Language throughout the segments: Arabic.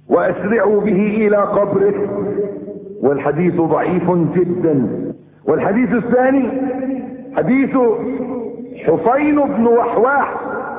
واسرعوا به الى قبره. والحديث ضعيف جدا. والحديث الثاني حديث حسين بن وحواح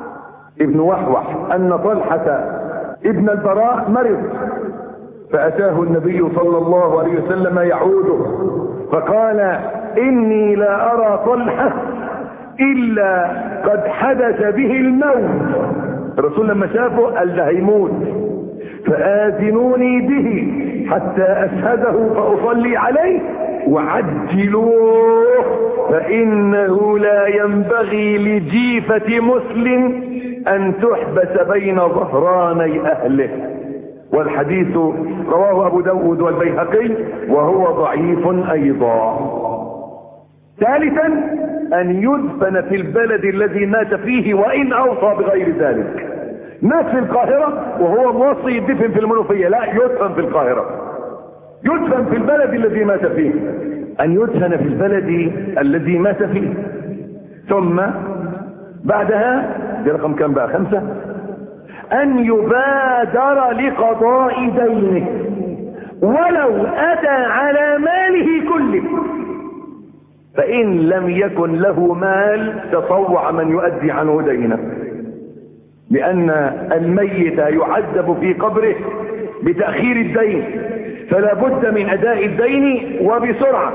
ان طلحة ابن البراء مرض، فاتاه النبي صلى الله عليه وسلم يعوده، فقال اني لا ارى طلحة الا قد حدث به الموت. الرسول لما شافه قال ده هيموت، فآذنوني به حتى أشهده فأصلي عليه وعجلوه، فإنه لا ينبغي لجيفة مسلم أن تحبس بين ظهراني أهله. والحديث رواه أبو داود والبيهقي وهو ضعيف أيضا. ثالثا أن يدفن في البلد الذي مات فيه وإن أوصى بغير ذلك. مات في القاهرة وهو موصي يدفن في المنوفية، لا، يدفن في القاهرة، يدفن في البلد الذي مات فيه. أن يدفن في البلد الذي مات فيه. ثم بعدها دي رقم كم بقى؟ 5. أن يبادر لقضاء دينه ولو أتى على ماله كله، فإن لم يكن له مال تطوع من يؤدي عنه دينه، لأن الميت يعذب في قبره بتأخير الدين، فلا بد من أداء الدين وبسرعة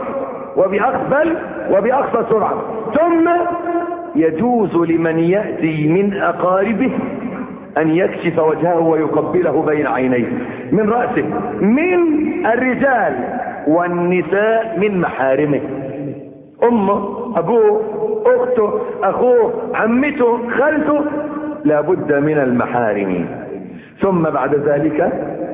وبأقصى سرعة. ثم يجوز لمن يأتي من أقاربه أن يكشف وجهه ويقبله بين عينيه من رأسه، من الرجال والنساء من محارمه، أمه، أبوه، أخته، أخوه، عمته، خالته، لا بد من المحارم. ثم بعد ذلك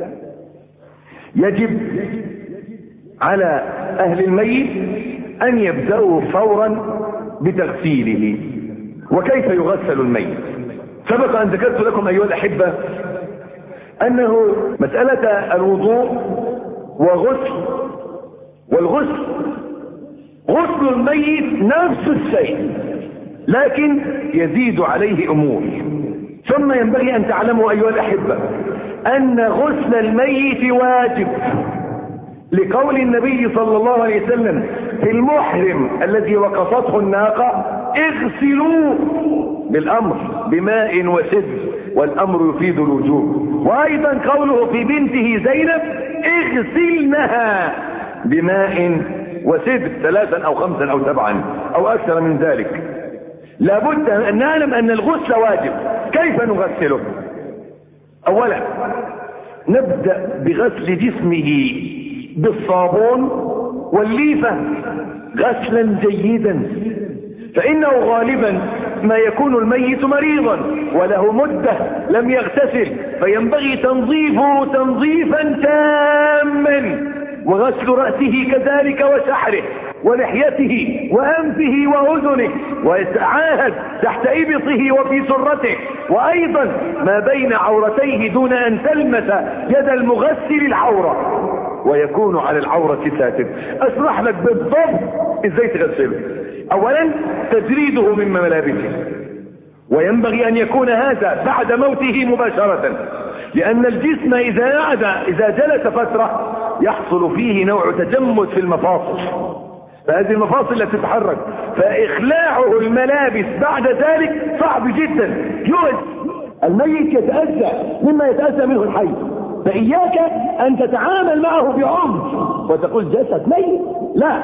يجب على أهل الميت أن يبدأوا فورا بتغسيله. وكيف يغسل الميت؟ سبق أن ذكرت لكم أيها الأحبة أنه مسألة الوضوء والغسل غسل الميت نفس الشيء، لكن يزيد عليه أمور. ثم ينبغي أن تعلموا أيها الأحبة أن غسل الميت واجب، لقول النبي صلى الله عليه وسلم في المحرم الذي وقصته الناقة: اغسلوه، بالأمر بماء وسدر، والأمر يفيد الوجوب. وأيضا قوله في بنته زينب: اغسلنها بماء وسدر 3 أو 5 أو 7 أو أكثر من ذلك. لابد أن نعلم أن الغسل واجب. كيف نغسله؟ أولا نبدأ بغسل جسمه بالصابون والليفة غسلا جيدا، فإنه غالبا ما يكون الميت مريضا وله مدة لم يغتسل، فينبغي تنظيفه تنظيفا تاما، وغسل رأسه كذلك وشعره ولحيته وأنفه وأذنه، ويتعاهد تحت إبطه وفي سرته، وأيضا ما بين عورتيه دون أن تلمس يد المغسل العورة، ويكون على العورة ساتر. أشرح لك بالضبط إزاي تغسله. أولا تجريده من ملابسه، وينبغي أن يكون هذا بعد موته مباشرة، لأن الجسم إذا جلس فترة يحصل فيه نوع تجمد في المفاصل، فهذه المفاصل لا تتحرك، فإخلاعه الملابس بعد ذلك صعب جدا، يؤذي الميت، يتأذى مما يتأذى منه الحي. فإياك أن تتعامل معه بعنف وتقول جسد ميت، لا،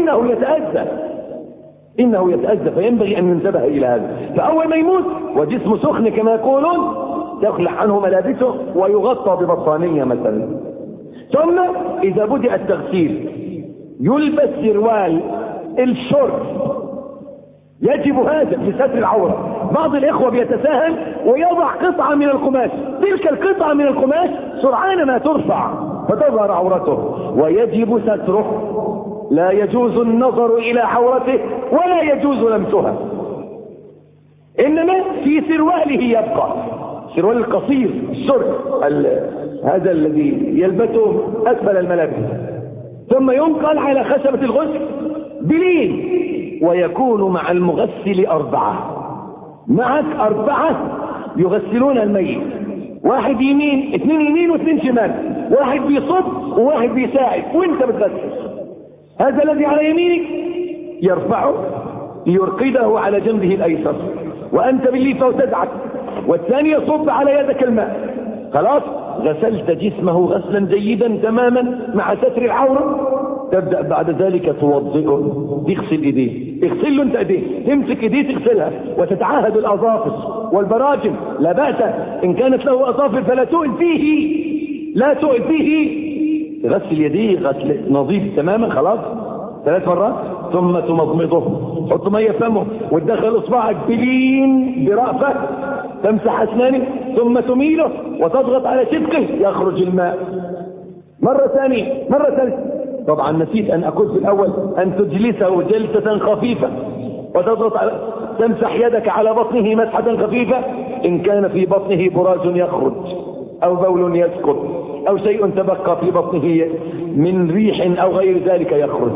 إنه يتأذى، فينبغي أن ينتبه إلى هذا. فأول ما يموت وجسمه سخن كما يقولون تخلع عنه ملابسه ويغطى ببطانية مثلا. ثم إذا بدأ التغسيل يلبس سروال الشرب، يجب هذا في ستر العورة. بعض الإخوة بيتساهل ويضع قطعة من القماش، تلك القطعة من القماش سرعان ما ترفع فتظهر عورته، ويجب ستره، لا يجوز النظر إلى عورته ولا يجوز لمسها، إنما في سرواله يبقى سروال القصير الشرب هذا الذي يلبسه أسفل الملابس، ثم ينقل على خشبة الغسل بلين، ويكون مع المغسل 4، معك 4 يغسلون الميت، واحد يمين، اثنين يمين واثنين شمال، واحد بيصب وواحد بيساعد وانت بتغسل. هذا الذي على يمينك يرفعه ليرقده على جنبه الايسر وانت بالليفه وتدعك، والثاني يصب على يدك الماء. خلاص غسلت جسمه غسلا جيدا تماما مع ستر العوره. تبدأ بعد ذلك توضئه، تغسل ايديه، اغسل له انت ايديه، تمسك ايديه تغسلها وتتعاهد الاظافر والبراجم، لا بأس. ان كانت له اظافر فلا تؤذيه، لا تؤذيه. تغسل يديه غسل نظيف تماما خلاص 3 مرات، ثم تمضمضه، حط ميه في فمه وتدخل اصبعك بلين برأفة، تمسح اسنانه ثم تميله وتضغط على شدقه يخرج الماء. مرة ثانية، مرة ثالثة. طبعا نسيت ان اقول في الاول ان تجلسه جلسة خفيفة وتضغط على، تمسح يدك على بطنه مسحة خفيفة ان كان في بطنه براز يخرج او بول يسقط او شيء تبقى في بطنه من ريح او غير ذلك يخرج،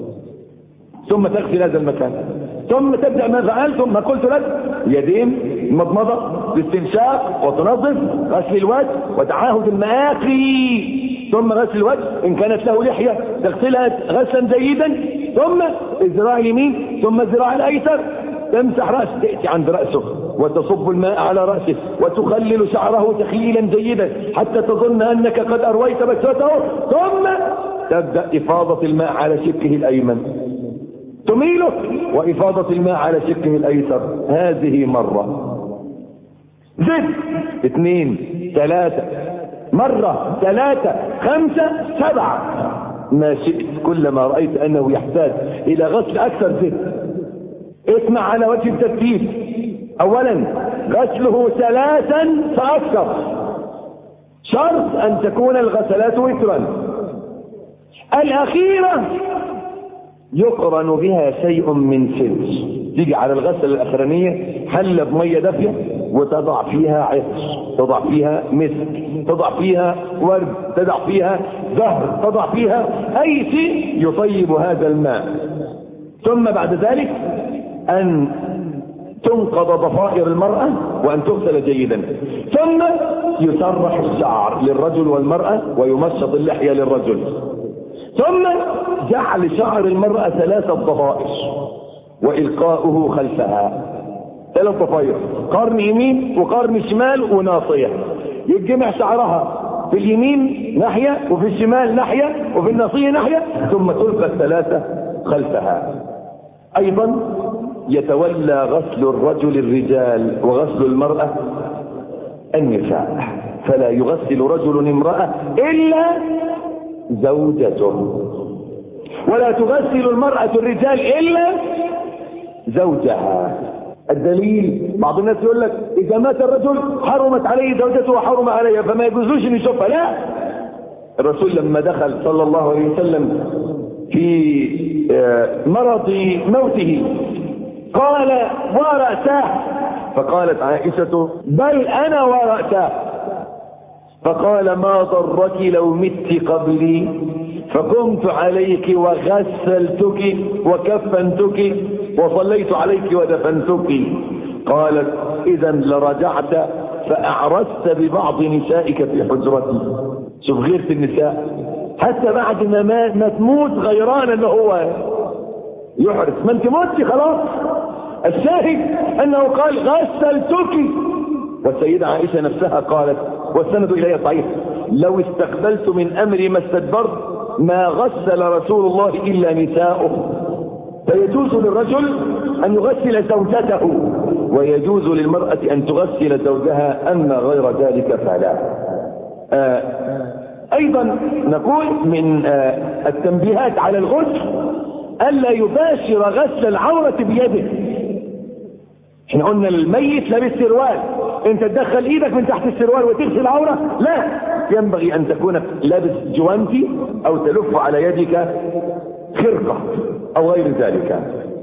ثم تغسل هذا المكان، ثم تبدأ ما فعلتم ما قلت لك: يدين، مضمضة، باستنشاق وتنظف، غسل الوجه وتعاهد المآقي، ثم غسل الوجه ان كانت له لحية تغسلها غسلا جيدا، ثم الذراع اليمين ثم الذراع الايسر، تمسح رأسه، تأتي عند رأسه وتصب الماء على رأسه وتخلل شعره تخليلا جيدا حتى تظن انك قد ارويت بشرته، ثم تبدأ افاضة الماء على شقه الايمن، تميله وإفاضة الماء على شقه الأيسر. هذه مرة. زد 2 3 مرة 3 5 7 ما شئت. كلما رأيت أنه يحتاج إلى غسل أكثر زد. اسمع على وجه الترتيب: أولا غسله 3 فأكثر، شرط أن تكون الغسلات وترا. الأخيرة يقرن بها شيء من سدر، تيجي على الغسله الاخرانيه حله بميه دافيه وتضع فيها عطر، تضع فيها مسك، تضع فيها ورد، تضع فيها زهر، تضع فيها اي شيء يطيب هذا الماء. ثم بعد ذلك ان تنقض ضفائر المرأة وان تغسل جيدا، ثم يسرح الشعر للرجل والمرأة ويمشط اللحية للرجل، ثم جعل شعر المرأة 3 ضفائر وإلقاؤه خلفها. 3 ضفائر، قرن يمين وقرن شمال وناصية، يتجمع شعرها في اليمين ناحية وفي الشمال ناحية وفي الناصية ناحية، ثم تلقى 3 خلفها. أيضا يتولى غسل الرجل الرجال وغسل المرأة النساء، فلا يغسل رجل امرأة إلا زوجته، ولا تغسل المرأة الرجال إلا زوجها. الدليل: بعض الناس يقول لك إذا مات الرجل حرمت عليه زوجته وحرم عليها فما يجوزوش ان يشوفها. لا، الرسول لما دخل صلى الله عليه وسلم في مرض موته قال: ورأساه، فقالت عائشة: بل أنا ورأساه. فقال: ما ضرك لو مت قبلي فقمت عليك وغسلتك وكفنتك وصليت عليك ودفنتك. قالت: إذا لرجعت فأعرست ببعض نسائك في حجرتي. شوف غيرة النساء، حتى بعد ما تموت غيران انه هو يحرس، ما انت متي خلاص. الشاهد انه قال: غسلتك. والسيدة عائشة نفسها قالت، والسند إليها صحيح: لو استقبلت من أمري ما استدبرت ما غسل رسول الله إلا نساؤه. فيجوز للرجل أن يغسل زوجته ويجوز للمرأة أن تغسل زوجها، أما غير ذلك فلا. أيضا نقول من التنبيهات على الغسل ألا يباشر غسل العورة بيده. احنا قلنا الميت لابس سروال، انت تدخل ايدك من تحت السروال وتغسل العورة؟ لا، ينبغي ان تكون لابس جوانتي او تلف على يدك خرقة او غير ذلك.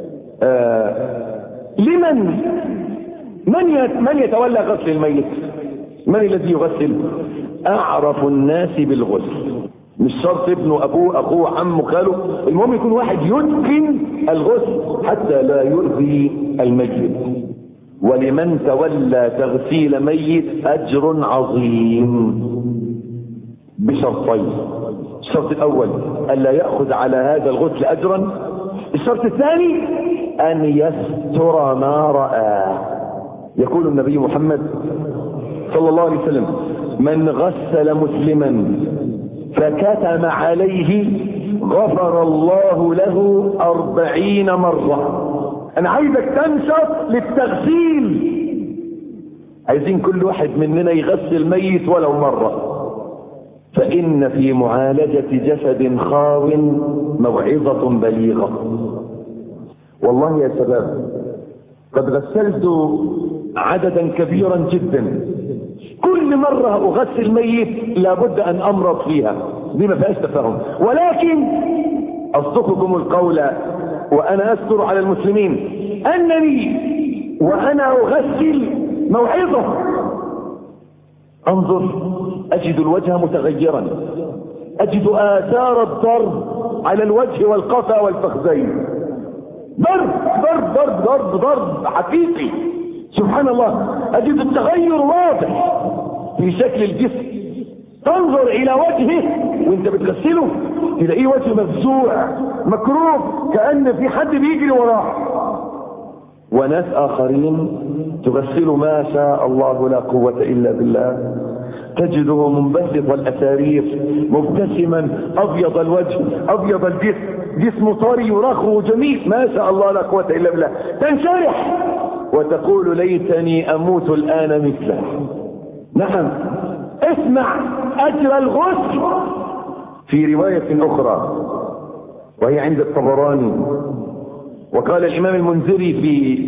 من يتولى غسل الميت؟ من الذي يغسل؟ اعرف الناس بالغسل، مش شرط ابنه، ابوه، اخوه، عمه، خاله، المهم يكون واحد يتقن الغسل حتى لا يؤذي الميت. ولمن تولى تغسيل ميت أجر عظيم بشرطين. الشرط الأول ألا يأخذ على هذا الغسل أجرا. الشرط الثاني أن يستر ما رأى. يقول النبي محمد صلى الله عليه وسلم: من غسل مسلما فكتم عليه غفر الله له 40 مرة. أنا عايزك تنشط للتغسيل. عايزين كل واحد مننا يغسل ميت ولو مرة، فإن في معالجة جسد خاو موعظة بليغة. والله يا شباب قد غسلت عددا كبيرا جدا، كل مرة أغسل ميت لابد أن أمرض فيها، دي ما فيهاش تفاهم. ولكن أصدقكم القول وأنا أستر على المسلمين أنني وأنا أغسل موعظة. انظر، أجد الوجه متغيرا، أجد آثار الضرب على الوجه والقفا والفخذين، ضرب ضرب ضرب ضرب ضرب حقيقي. سبحان الله، أجد التغير واضح في شكل الجسم. تنظر إلى وجهه وانت بتغسله تلاقيه وجه مفزوع مكروب، كأن في حد بيجري وراه. وناس آخرين تغسل ما شاء الله لا قوة إلا بالله، تجده منبسط الأسارير مبتسما، أبيض الوجه أبيض الجسم، جسمه طري ورخو جميل، ما شاء الله لا قوة إلا بالله. تنشرح وتقول ليتني أموت الآن مثله. نعم، اسمع أجر الغسل في رواية أخرى وهي عند الطبراني، وقال الإمام المنذري في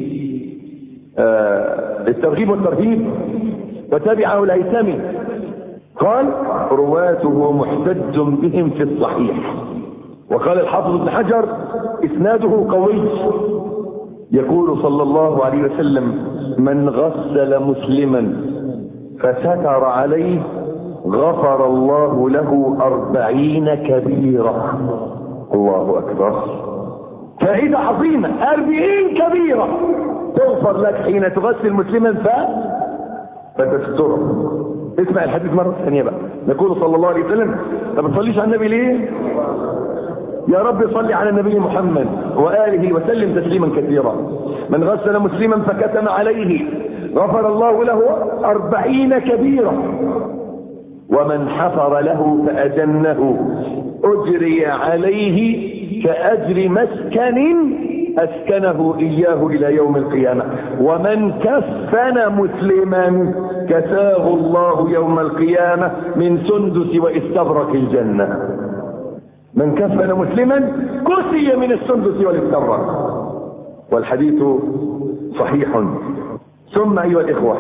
الترغيب والترهيب وتابعه الهيثمي قال: رواته محتج بهم في الصحيح. وقال الحافظ ابن حجر: إسناده قوي. يقول صلى الله عليه وسلم: من غسل مسلما فستر عليه غفر الله له 40 كبيرة. الله أكبر، فائدة عظيمة، 40 كبيرة تغفر لك حين تغسل مسلما فتستره. اسمع الحديث مرة ثانية بقى. يقول صلى الله عليه وسلم: ما بتصليش على النبي ليه؟ يا رب صل على النبي محمد وآله وسلم تسليما كثيرا. من غسل مسلما فكتم عليه غفر الله له 40 كبيرة، ومن حفر له فأجنه أجري عليه كأجر مسكن أسكنه إياه إلى يوم القيامة. ومن كفن مسلما كساه الله يوم القيامة من سندس واستبرق الجنة. من كفن مسلما كسي من السندس والاستبرق، والحديث صحيح. ثم أيها الإخوة،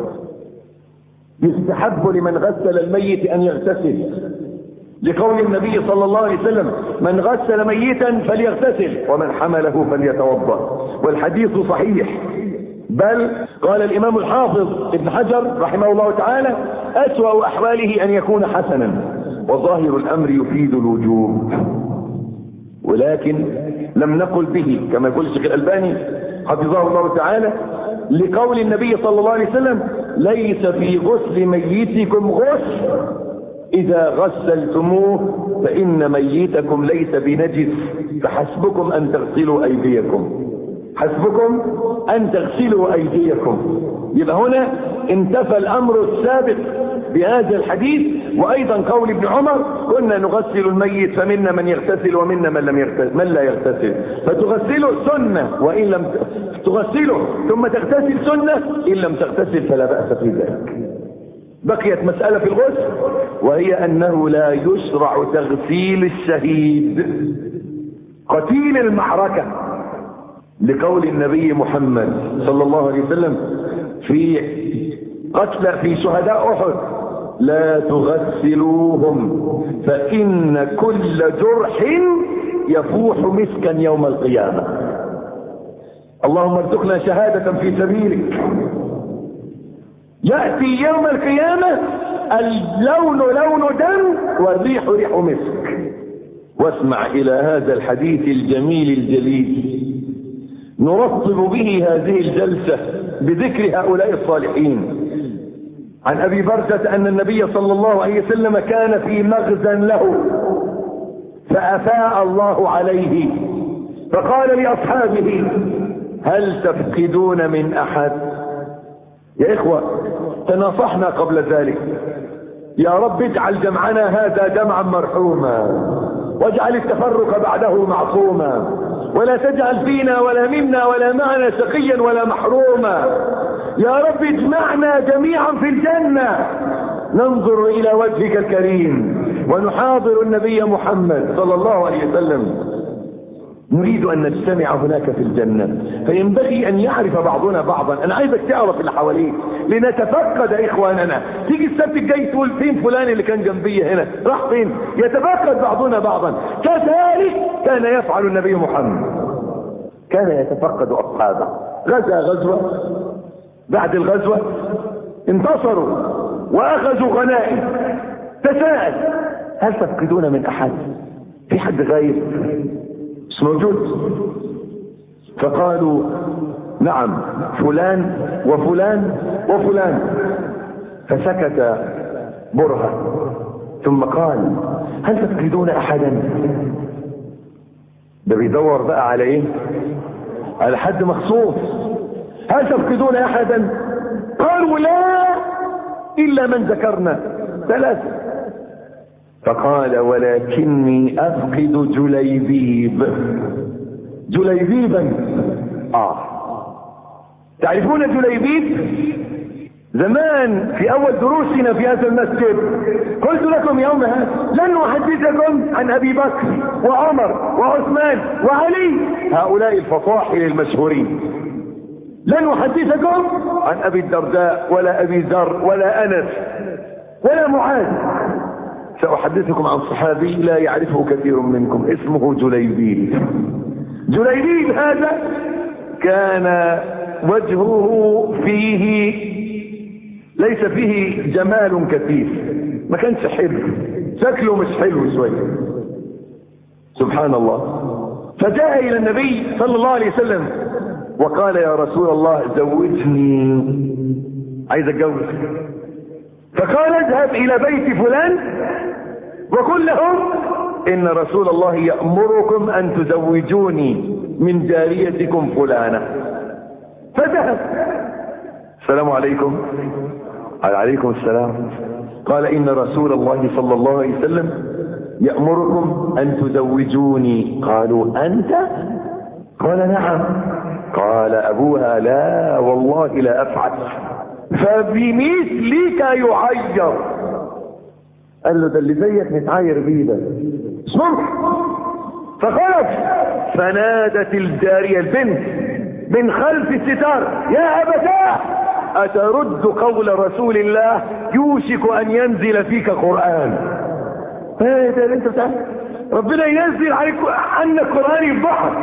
يستحب لمن غسل الميت أن يغتسل، لقول النبي صلى الله عليه وسلم: من غسل ميتا فليغتسل ومن حمله فليتوضأ، والحديث صحيح. بل قال الإمام الحافظ ابن حجر رحمه الله تعالى: أسوأ أحواله أن يكون حسنا، وظاهر الأمر يفيد الوجوب، ولكن لم نقل به كما يقول الشيخ الألباني حفظه الله تعالى، لقول النبي صلى الله عليه وسلم: ليس في غسل ميتكم غسل إذا غسلتموه فإن ميتكم ليس بنجس، فحسبكم أن تغسلوا أيديكم، حسبكم أن تغسلوا أيديكم. يبقى هنا انتفى الأمر السابق بهذا الحديث. وأيضا قول ابن عمر: كنا نغسل الميت فمنا من يغتسل ومنا من لا يغتسل، فتغسله سنة، وإن لم تغسله ثم تغتسل سنة، إن لم تغتسل فلا بأس في ذلك. بقيت مسألة في الغسل، وهي أنه لا يشرع تغسيل الشهيد قتيل المعركة، لقول النبي محمد صلى الله عليه وسلم في شهداء أحد: لا تغسلوهم فإن كل جرح يفوح مسكا يوم القيامة. اللهم ارزقنا شهادة في سبيلك. يأتي يوم القيامة اللون لون دم والريح ريح مسك. واسمع إلى هذا الحديث الجميل الجليل: نرطب به هذه الجلسة بذكر هؤلاء الصالحين. عن أبي برزة أن النبي صلى الله عليه وسلم كان في مغزى له فأفاء الله عليه فقال لأصحابه هل تفقدون من أحد؟ يا إخوة تناصحنا قبل ذلك، يا رب اجعل جمعنا هذا جمعا مرحوما واجعل التفرق بعده معصوما، ولا تجعل فينا ولا منا ولا معنا شقيا ولا محروما. يا رب اجمعنا جميعا في الجنة ننظر إلى وجهك الكريم ونحاضر النبي محمد صلى الله عليه وسلم. نريد أن نجتمع هناك في الجنة، فينبغي أن يعرف بعضنا بعضا. أنا عايزك تعرف اللي حواليك لنتفقد إخواننا. تيجي السبت الجاي تقول فين فلان اللي كان جنبي هنا راح فين؟ يتفقد بعضنا بعضا. كذلك كان يفعل النبي محمد، كان يتفقد أصحابه. غزا غزوة، بعد الغزوة انتصروا وأخذوا غنائم. تساءل هل تفقدون من أحد؟ في حد غايب مش موجود؟ فقالوا نعم فلان وفلان وفلان. فسكت برهة ثم قال هل تفقدون أحدا؟ ده بيدور بقى على ايه؟ على حد مخصوص. هل تفقدون أحدا؟ قالوا لا إلا من ذكرنا ثلاثة. فقال ولكني أفقد جليبيب. جليبيبا تعرفون جليبيب؟ زمان في أول دروسنا في هذا المسجد قلت لكم يوم هذا لن أحدثكم عن أبي بكر وعمر وعثمان وعلي، هؤلاء الفصاحل المشهورين. لن أحدثكم عن أبي الدرداء ولا أبي ذر ولا أنس ولا معاذ. سأحدثكم عن صحابي لا يعرفه كثير منكم اسمه جليبيب. جليبيب هذا كان وجهه فيه ليس فيه جمال كثير، ما كانش حلو، شكله مش حلو شوية سبحان الله. فجاء إلى النبي صلى الله عليه وسلم وقال يا رسول الله زوجني، عايز اتجوز. فقال اذهب إلى بيت فلان وقل لهم إن رسول الله يأمركم أن تزوجوني من جاريتكم فلانة. فذهب. السلام عليكم. عليكم السلام. قال إن رسول الله صلى الله عليه وسلم يأمركم أن تزوجوني. قالوا أنت؟ قال نعم. قال أبوها لا والله لا أفعل، فبمثلك يعير. قال له ده اللي زيك نتعاير بيه ده ممكن. فخرج فنادت الجارية البنت من خلف الستار يا أبتاه أترد قول رسول الله يوشك أن ينزل فيك قرآن. ايه ده اللي انت بتعمل؟ ربنا ينزل عليك عنك قرآن يفضحك.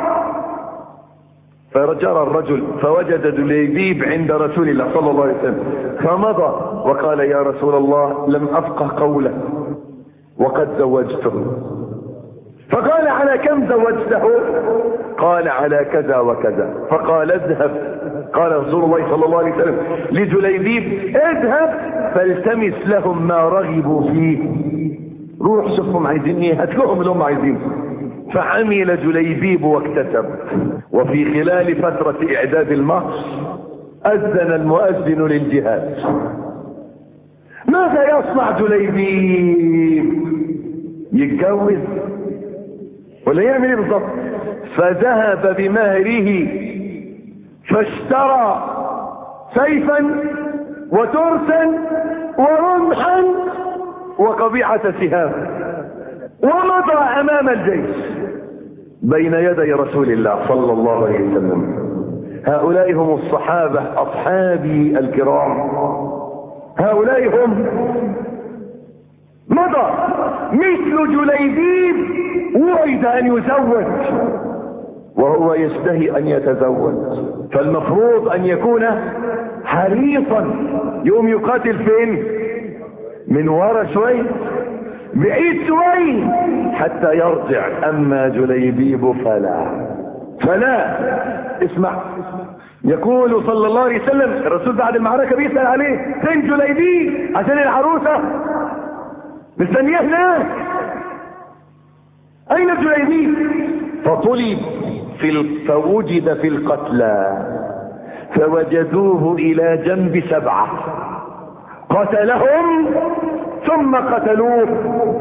فرجع الرجل فوجد جليبيب عند رسول الله صلى الله عليه وسلم فمضى وقال يا رسول الله لم أفقه قوله وقد زوجته. فقال على كم زوجته؟ قال على كذا وكذا. فقال اذهب. قال رسول الله صلى الله عليه وسلم لجليبيب اذهب فالتمس لهم ما رغبوا فيه، روح شوفهم عايزين ايه هات لهم اللي هم عايزينه. فعمل جليبيب واكتسب. وفي خلال فترة اعداد المهر اذن المؤذن للجهاد. ماذا يصنع جليبيب؟ يتجوز ولا يعمل ايه بالظبط؟ فذهب بمهره فاشترى سيفا وترسا ورمحا وقبيعة سهام ومضى امام الجيش بين يدي رسول الله صلى الله عليه وسلم. هؤلاء هم الصحابة اصحابي الكرام، هؤلاء هم. مضى مثل جليبيب وعد ان يزوج وهو يشتهي ان يتزوج، فالمفروض ان يكون حريصا. يوم يقاتل فين؟ من ورا شوي بعيد شوي حتى يرجع. اما جليبيب فلا، فلا. اسمع، يقول صلى الله عليه وسلم الرسول بعد المعركة بيسأل عليه: فين جليبيب؟ عشان العروسة مستنياه هناك، اين جليبيب؟ فطلب فوجد في القتلى، فوجدوه الى جنب 7 قتلهم ثم قتلوه.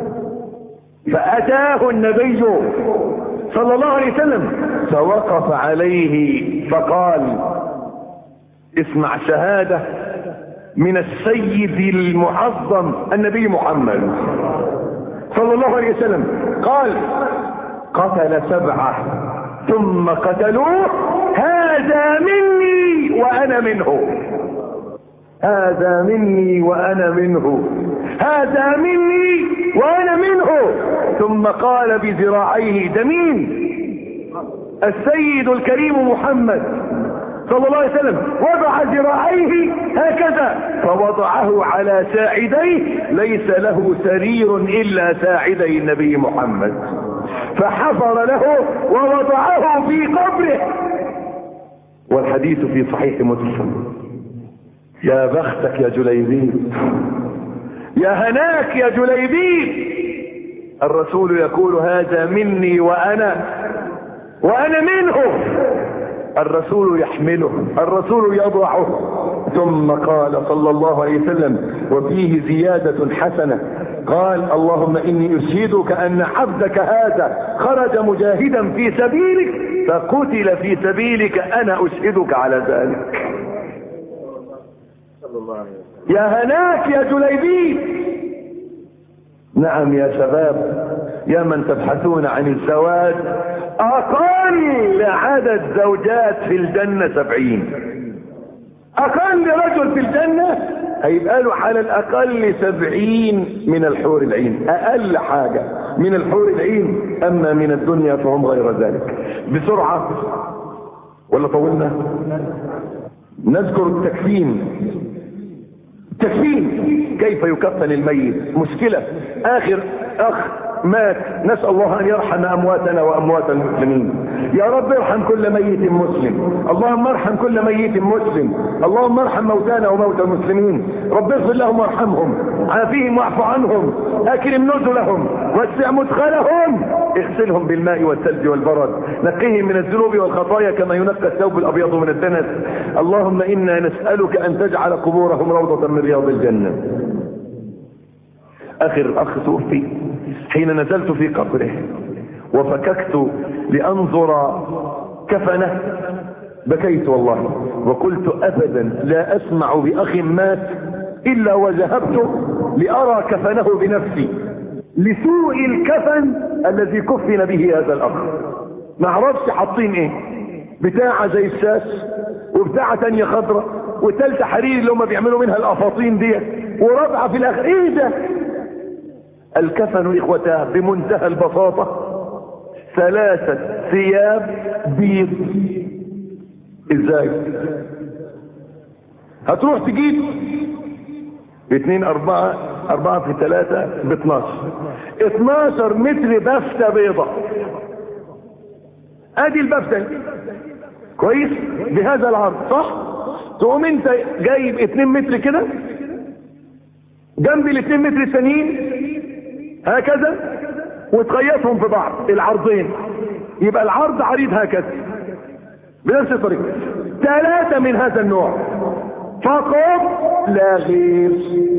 فاتاه النبي صلى الله عليه وسلم فوقف عليه فقال: اسمع شهادة من السيد المعظم النبي محمد صلى الله عليه وسلم، قال: قتل 7 ثم قتلوه، هذا مني وانا منه، هذا مني وانا منه، هذا مني وانا منه. ثم قال بذراعيه: ده مين؟ السيد الكريم محمد صلى الله عليه وسلم وضع ذراعيه هكذا، فوضعه على ساعديه، ليس له سرير الا ساعدي النبي محمد، فحفر له ووضعه في قبره. والحديث في صحيح مسلم. يا بختك يا جليبيب، يا هناك يا جليبيب. الرسول يقول: هذا مني وانا منه. الرسول يحمله، الرسول يضعه. ثم قال صلى الله عليه وسلم، وفيه زيادة حسنة، قال: اللهم اني اشهدك ان عبدك هذا خرج مجاهدا في سبيلك فقتل في سبيلك، انا اشهدك على ذلك. يا هناك يا جليبيب. نعم يا شباب، يا من تبحثون عن الزواج، اقل عدد زوجات في الجنة 70. اقل رجل في الجنة هيبقى له على الاقل 70 من الحور العين، اقل حاجة من الحور العين. اما من الدنيا فهم غير ذلك. بسرعة ولا طولنا؟ نذكر التكفين. تكفين، كيف يكفن الميت؟ مشكلة. اخر اخ مات، نسأل الله ان يرحم امواتنا واموات المسلمين. يا رب ارحم كل ميت مسلم، اللهم ارحم كل ميت مسلم، اللهم ارحم موتانا وموتى المسلمين. رب اغفر لهم وارحمهم، عافيهم واعف عنهم، اكرم نزلهم، وسع مدخلهم، اغسلهم بالماء والثلج والبرد، نقهم من الذنوب والخطايا كما ينقى الثوب الابيض من الدنس. اللهم انا نسألك ان تجعل قبورهم روضة من رياض الجنة. اخر اخ توفي حين نزلت في قبره وفككت لانظر كفنه، بكيت والله وقلت: ابدا لا اسمع باخ مات الا وذهبت لارى كفنه بنفسي، لسوء الكفن الذي كفن به هذا الاخ. ما اعرفش حاطين ايه، بتاعه زي الشاش، وبتاعه تانية خضرة، وثالثه حرير اللي هم بيعملوا منها الافاطين دي، ورابعه في الاخر. ايه ده؟ الكفن اخوتاه بمنتهى البساطة 3 ثياب بيض. ازاي؟ هتروح تجيب 2 4 في 3 12 متر بفتة بيضة. ادي البفتة كويس بهذا العرض، صح؟ تقوم انت جايب 2 متر كده جنب ال2 متر الثانيين هكذا، وتخيطهم في بعض العرضين، يبقى العرض عريض هكذا بنفس الطريقة. 3 من هذا النوع فقط لا غير.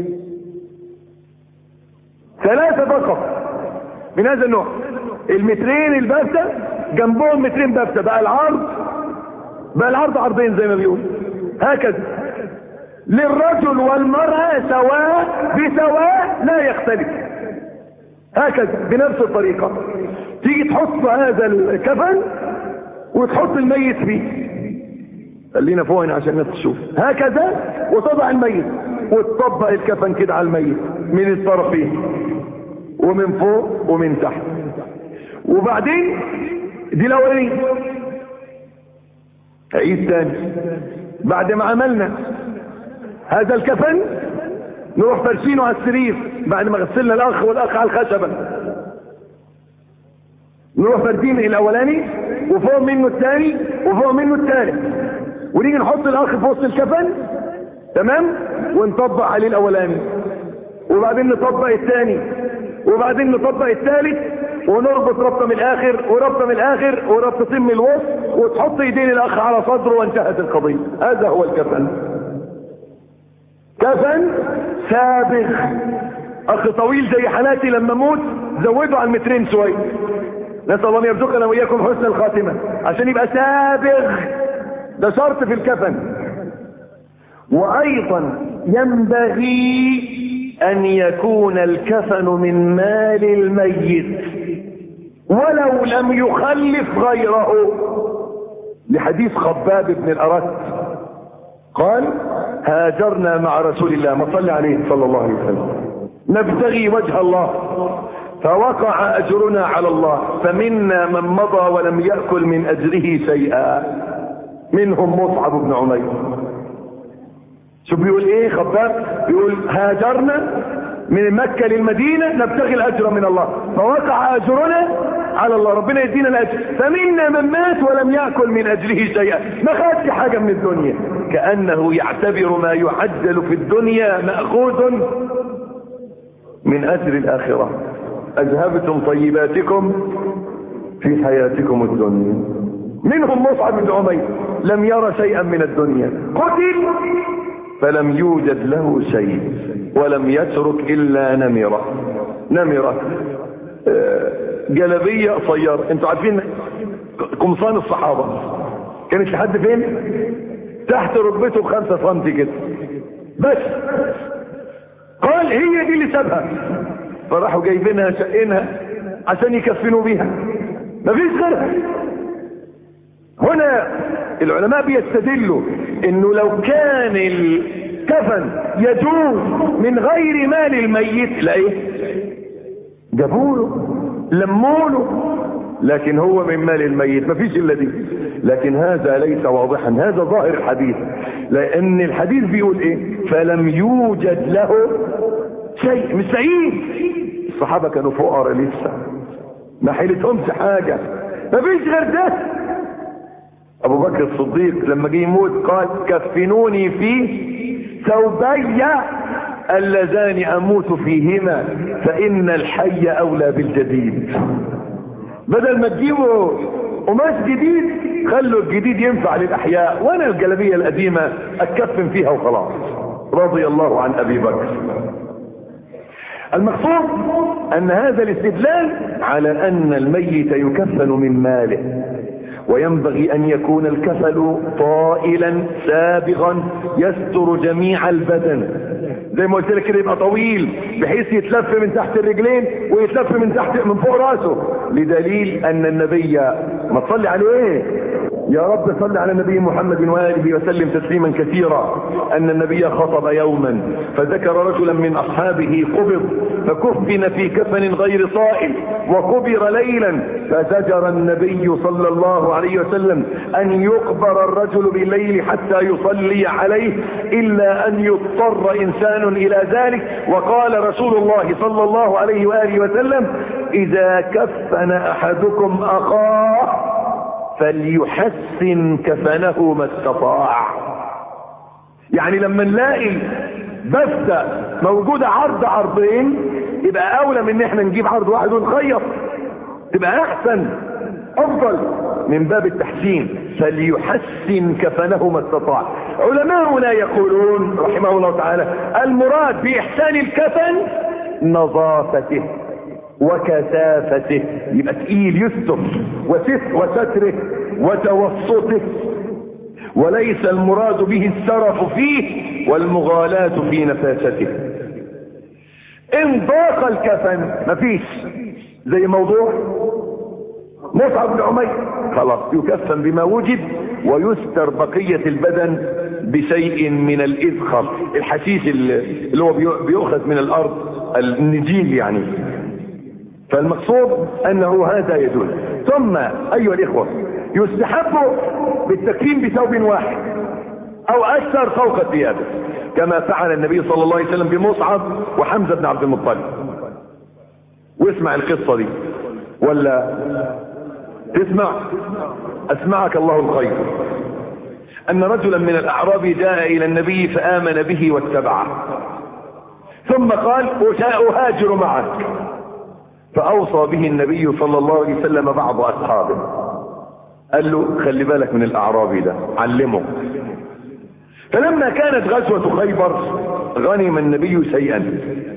3 فقط من هذا النوع. المترين البفتة جنبهم 2 بفتة، بقى العرض عرضين زي ما بيقول هكذا. للرجل والمرأة سواء بسواء لا يختلف، هكذا بنفس الطريقة. تيجي تحط هذا الكفن وتحط الميت فيه، خلينا فوق هنا عشان الناس تشوف، هكذا، وتضع الميت وتطبق الكفن كده على الميت من الطرفين ومن فوق ومن تحت. وبعدين دي الاولانيه، عيد تاني. بعد ما عملنا هذا الكفن نروح فرشينه على السرير، بعد ما غسلنا الاخ والاخ على الخشبه، نروح فردين الاولاني وفوق منه الثاني وفوق منه الثالث، ونيجي نحط الاخ في وسط الكفن، تمام، ونطبق عليه الاولاني، وبعدين نطبق الثاني، وبعدين نطبق الثالث، ونربط ربطه من الاخر وربطه من الاخر وربطتين من الوسط، وتحط ايدين الاخ على صدره وانتهت القضيه. هذا هو الكفن. كفن سابغ. اخ طويل زي حالاتي لما اموت زودوا على المترين شويه، نسال الله ان يرزقنا واياكم حسن الخاتمه عشان يبقى سابغ. ده شرط في الكفن. وايضا ينبغي ان يكون الكفن من مال الميت ولو لم يخلف غيره، لحديث خباب بن الأرت قال: هاجرنا مع رسول الله، ما صلى عليه صلى الله عليه وسلم، نبتغي وجه الله، فوقع اجرنا على الله، فمنا من مضى ولم يأكل من اجره شيئا، منهم مصعب بن عمير. شو بيقول ايه خباب؟ بيقول هاجرنا من مكة للمدينة نبتغي الاجر من الله، فوقع اجرنا على الله، ربنا يدينا الاجر، فمنا من مات ولم يأكل من اجره شيئا، ما خدش حاجة من الدنيا، كأنه يعتبر ما يعجل في الدنيا مأخوذ من اجر الاخرة. اذهبتم طيباتكم في حياتكم الدنيا. منهم مصعب بن عمير لم يرى شيئا من الدنيا، قتل فلم يوجد له شيء ولم يترك الا نمرة جلبية قصيرة. انتوا عارفين قمصان الصحابة كانت لحد فين؟ تحت ركبته ب5 سم كده بس. قال هي دي اللي سابها، فراحوا جايبينها شقينها عشان يكفنوا بيها، مفيش غيرها. هنا العلماء بيستدلوا انه لو كان الكفن يجوز من غير مال الميت لا ايه جابوله لموله، لكن هو من مال الميت مفيش الا دي. لكن هذا ليس واضحا، هذا ظاهر الحديث، لان الحديث بيقول ايه؟ فلم يوجد له شيء، مش سعيد. الصحابة كانوا فقراء لسه، ما حيلتهمش حاجة، مفيش غير ده. ابو بكر الصديق لما جه يموت قال: كفنوني في ثوبي اللذان اموت فيهما فان الحي اولى بالجديد. بدل ما تجيبوا قماش جديد خلوا الجديد ينفع للاحياء، وانا الجلابيه القديمه اتكفن فيها وخلاص. رضي الله عن ابي بكر. المقصود ان هذا الاستدلال على ان الميت يكفن من ماله، وينبغي ان يكون الكفن طائلا سابغا يستر جميع البدن، زي ما قلت لك كده، يبقى طويل بحيث يتلف من تحت الرجلين ويتلف من فوق راسه، لدليل ان النبي، ما تصلي عليه يا رب، صل على النبي محمد وآله وسلم تسليما كثيرا، ان النبي خطب يوما فذكر رجلا من اصحابه قبض فكفن في كفن غير طائل وقبر ليلا، فزجر النبي صلى الله عليه وسلم ان يقبر الرجل بالليل حتى يصلي عليه الا ان يضطر انسان الى ذلك. وقال رسول الله صلى الله عليه وآله وسلم: اذا كفن احدكم اخاه فليحسن كفنه ما استطاع. يعني لما نلاقي بفتة موجودة عرضين يبقى اولى من ان احنا نجيب عرض واحد ونخيط، تبقى احسن افضل من باب التحسين. فليحسن كفنه ما استطاع. علماؤنا يقولون رحمه الله تعالى: المراد باحسان الكفن نظافته وكثافته، يبقى تقيل يستر وستره وتوسطه، وليس المراد به السرف فيه والمغالاة في نفاسته. ان ضاق الكفن مفيش، زي موضوع مصعب بن عمير، خلاص يكفن بما وجد ويستر بقية البدن بشيء من الإذخر، الحشيش اللي هو بيؤخذ من الأرض، النجيل يعني. فالمقصود أنه هذا يدل. ثم أيها الإخوة، يستحب بالتكفين بثوب واحد أو أكثر فوق الثياب، كما فعل النبي صلى الله عليه وسلم بمصعب وحمزة بن عبد المطلب. واسمع القصة دي، ولا تسمع؟ اسمعك الله الخير. ان رجلا من الاعراب جاء الى النبي فامن به واتبعه، ثم قال اهاجر معك، فاوصى به النبي صلى الله عليه وسلم بعض اصحابه، قال له خلي بالك من الاعرابي ده، علمه. فلما كانت غزوة خيبر غنم النبي شيئا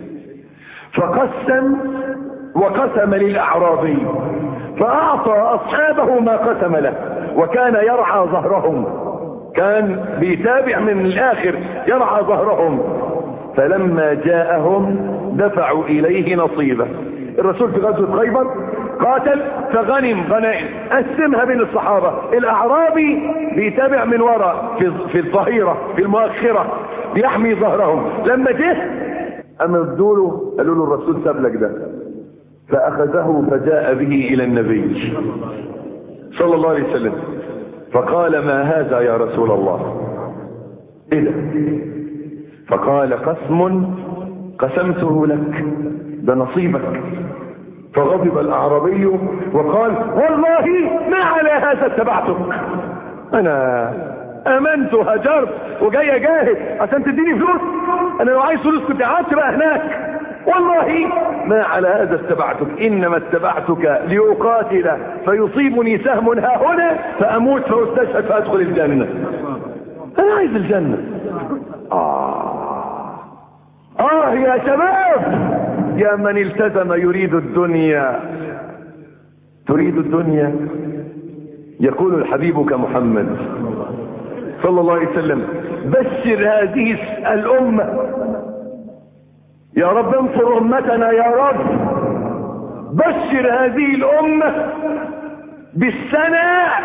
وقسم للاعرابي، فاعطى اصحابه ما قسم له، وكان يرعى ظهرهم، كان بيتابع من الاخر يرعى ظهرهم. فلما جاءهم دفعوا اليه نصيبه. الرسول في غزوة خيبر قاتل فغنم غنائم، قسمها بين الصحابة. الاعرابي بيتابع من وراء في الظهيرة في المؤخرة بيحمي ظهرهم. لما جه امدوا له، قالوا له الرسول ساب لك ده، فاخذه فجاء به الى النبي صلى الله عليه وسلم، فقال ما هذا يا رسول الله؟ ايه ده؟ فقال قسم قسمته لك، ده نصيبك. فغضب الاعرابي وقال والله ما على هذا اتبعتك، انا امنت هجرت وجاي اجاهد عشان تديني فلوس، انا لو عايز فلوس كنت قعدت بقى هناك، والله ما على هذا اتبعتك، انما اتبعتك لاقاتل فيصيبني سهم ها هنا فاموت فاستشهد فادخل الجنة، انا عايز الجنة. يا شباب، يا من التزم يريد الدنيا، تريد الدنيا. يقول الحبيب كمحمد صلى الله عليه وسلم بشر هذه الأمة، يا رب انصر أمتنا يا رب، بشر هذه الأمة بالسناء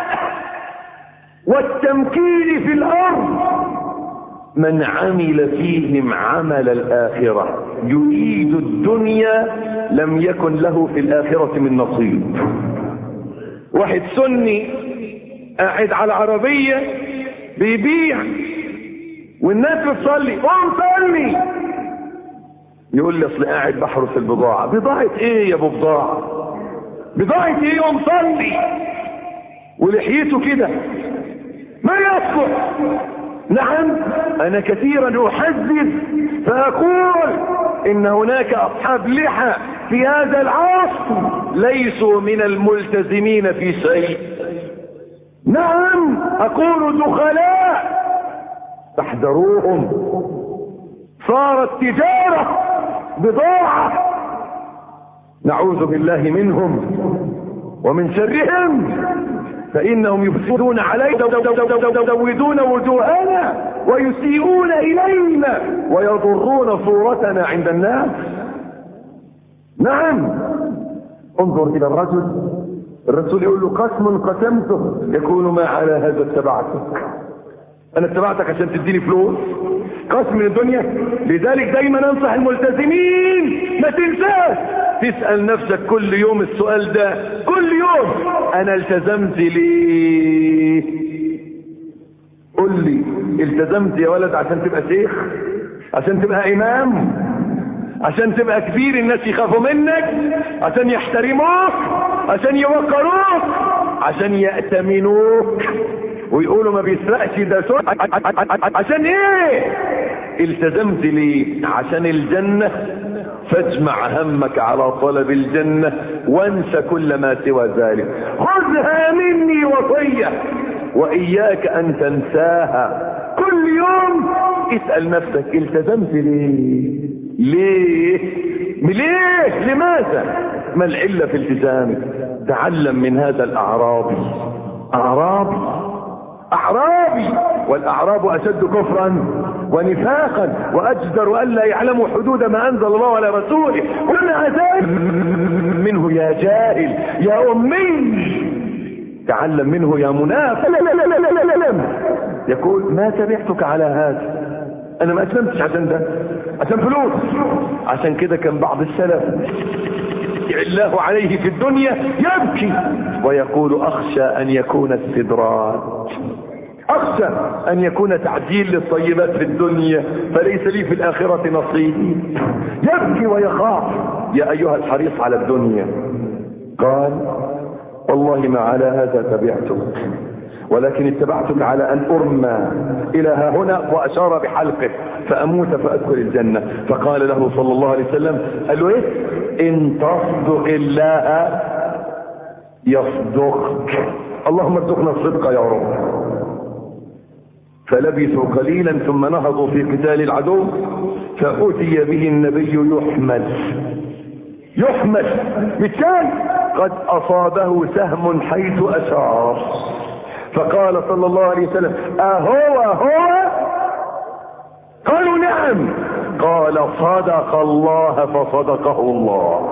والتمكين في الأرض من عمل فيهم عمل الآخرة يريد الدنيا لم يكن له في الآخرة من نصيب. واحد سني قاعد على عربية بيبيع والناس بتصلي، قوم صلي، يقول لي اصل قاعد بحرس البضاعة. بضاعة ايه يا ابو بضاعة؟ بضاعة ايه؟ قوم صلي. ولحيته كده ما يسكت. نعم، انا كثيرا احذر فاقول ان هناك اصحاب لحى في هذا العصر ليسوا من الملتزمين في شيء. نعم، اقول دخلاء تحذروهم، صارت تجارة بضاعة، نعوذ بالله منهم ومن شرهم، فإنهم يفسدون علينا ويزودون وجوهنا ويسيئون إلينا ويضرون صورتنا عند الناس. نعم، انظر إلى الرسول يقول له قسم قسمته، يقول ما على هذا اتبعتك، أنا اتبعتك عشان تديني فلوس، قسم من الدنيا. لذلك دايما انصح الملتزمين ما تنساش تسأل نفسك كل يوم السؤال ده، كل يوم انا التزمت ليه؟ قل لي التزمت يا ولد عشان تبقى شيخ، عشان تبقى امام، عشان تبقى كبير الناس يخافوا منك، عشان يحترموك، عشان يوقروك، عشان يأتمنوك ويقولوا ما بيسرقش ده سوء؟ عشان ايه التزمت ليه؟ عشان الجنة، فاجمع همك على طلب الجنة وانسى كل ما سوى ذلك. خذها مني وصية واياك ان تنساها. كل يوم اسأل نفسك التزمت ليه؟ ليه؟ لماذا؟ ما العلة في التزامك؟ تعلم من هذا الاعرابي. اعرابي، والاعراب اشد كفرا ونفاقا واجدر الا يعلموا حدود ما انزل الله على رسوله، ومع ذلك منه يا جاهل يا امي، تعلم منه يا منافق. يقول ما تبعتك على هذا، انا ما اسلمتش عشان ده، عشان فلوس. عشان كده كان بعض السلف الله عليه في الدنيا يبكي ويقول اخشى ان يكون استدراج، اخشى ان يكون تعجيل للطيبات في الدنيا فليس لي في الاخرة نصيب. يبكي ويخاف. يا ايها الحريص على الدنيا، قال والله ما على هذا تبعتك، ولكن اتبعتك على ان ارمى الى ها هنا، واشار بحلقه فاموت فادخل الجنه. فقال له صلى الله عليه وسلم، قال له ايه؟ ان تصدق الله يصدقك. اللهم ارزقنا الصدق يا رب. فلبثوا قليلا ثم نهضوا في قتال العدو، فأتي به النبي يحمل بالتالي قد أصابه سهم حيث أشار. فقال صلى الله عليه وسلم: أهو؟ قالوا نعم. قال: صدق الله فصدقه الله.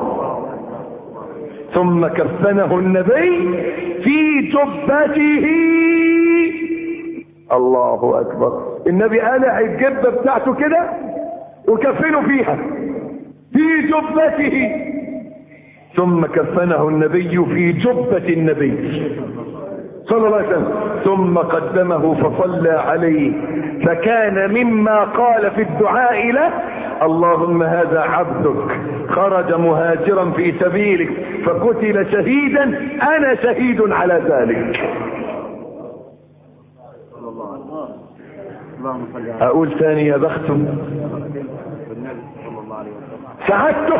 ثم كفنه النبي في جبته. الله اكبر. النبي قلع الجبه بتاعته كده وكفنه فيها في جبته. ثم كفنه النبي في جبة النبي صلى الله عليه وسلم، ثم قدمه فصلى عليه، فكان مما قال في الدعاء له: اللهم هذا عبدك خرج مهاجرا في سبيلك فقتل شهيدا، انا شهيد على ذلك. اقول ثاني: يا بخته سعدته.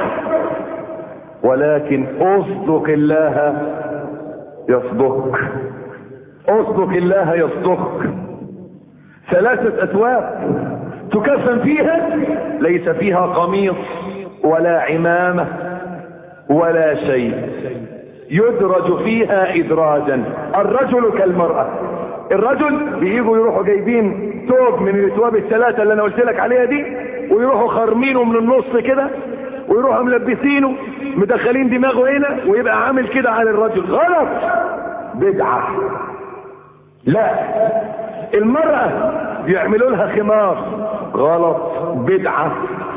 ولكن اصدق الله يصدق، اصدق الله يصدق. 3 أثواب تكفن فيها، ليس فيها قميص ولا عمامة ولا شيء، يدرج فيها إدراجا. الرجل كالمرأة. الرجل بييجوا يروحوا جايبين ثوب من الثواب ال3 اللي انا قلت لك عليها دي، ويروحوا خارمينه من النص كده، ويروحوا ملبسينه مدخلين دماغه هنا، ويبقى عامل كده على الرجل. غلط، بدعة. لا، المرأة بيعملوا لها خمار. غلط، بدعة.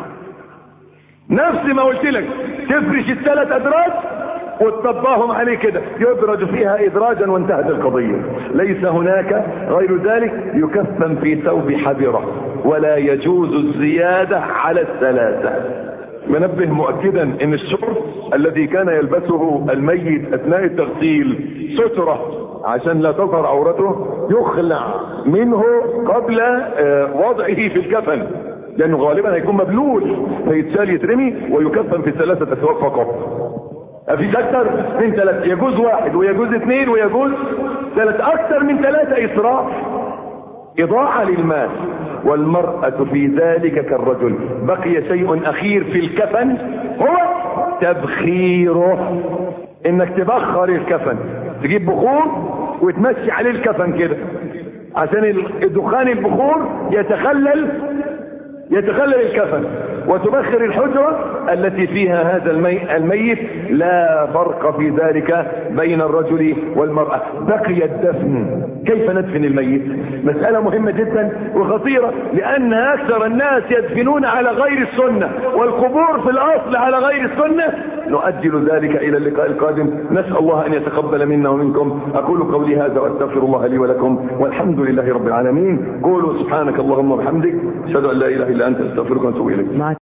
نفس ما قلت لك، تفرش ال3 أدراج وتطبقهم عليه كده، يدرج فيها إدراجا وانتهت القضية. ليس هناك غير ذلك. يكفن في ثوب حبرة، ولا يجوز الزيادة على 3. منبه مؤكدا ان الشرب الذي كان يلبسه الميت اثناء التغسيل سترة عشان لا تظهر عورته، يخلع منه قبل وضعه في الكفن، لانه غالبا هيكون مبلول، فيتشال يترمي ويكفن في 3 أثواب فقط. مفيش اكتر من 3. يجوز 1 ويجوز 2 ويجوز 3. اكتر من 3 اسراف، اضاعة للمال. والمرأة في ذلك كالرجل. بقي شيء اخير في الكفن، هو تبخيره. انك تبخر الكفن، تجيب بخور وتمشي عليه الكفن كده، عشان الدخان البخور يتخلل الكفن، وتبخر الحجرة التي فيها هذا الميت. لا فرق في ذلك بين الرجل والمرأة. بقي الدفن. كيف ندفن الميت؟ مسألة مهمة جدا وخطيرة، لأن أكثر الناس يدفنون على غير السنة، والقبور في الأصل على غير السنة. نؤجل ذلك إلى اللقاء القادم. نسأل الله أن يتقبل منا ومنكم. أقول قولي هذا وأستغفر الله لي ولكم، والحمد لله رب العالمين. قولوا سبحانك اللهم وبحمدك، أشهد أن لا إله إلا أنت، أستغفرك وأتوب إليك.